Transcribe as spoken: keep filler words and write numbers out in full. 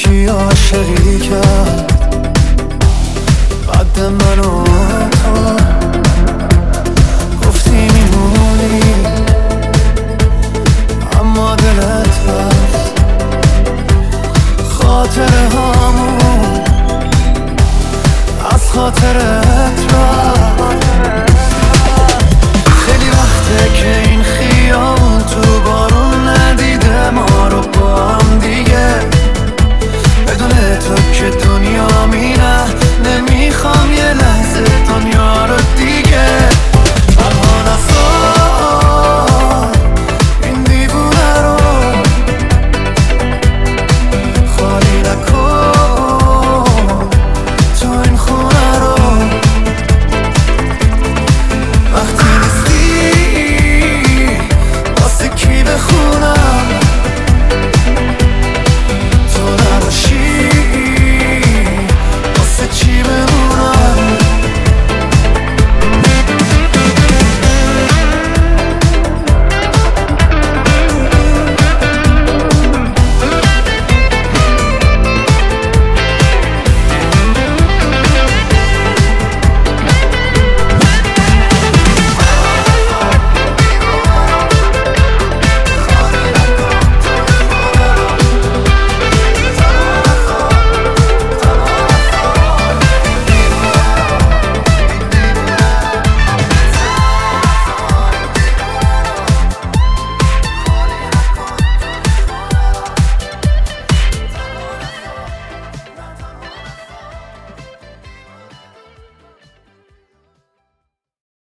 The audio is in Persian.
یکی عاشقی کرد قد منو تو، گفتی میمونی اما دلت هست خاطره هامون از خاطرت رفت. خیلی وقته که این خیابون تو بارون ندیده ما رو با هم دیگه، بدون تو که دنیا میره نمیخوام یه لحظه دنیا رو